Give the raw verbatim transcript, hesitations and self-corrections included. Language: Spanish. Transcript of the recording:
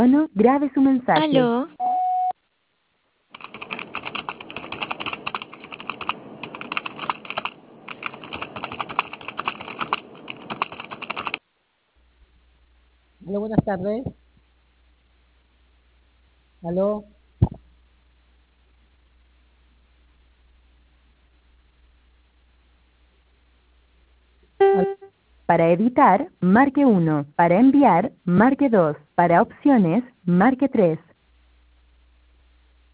tono, grabe su mensaje. Aló. Hola, buenas tardes. Aló. Para editar, marque uno. Para enviar, marque dos. Para opciones, marque tres.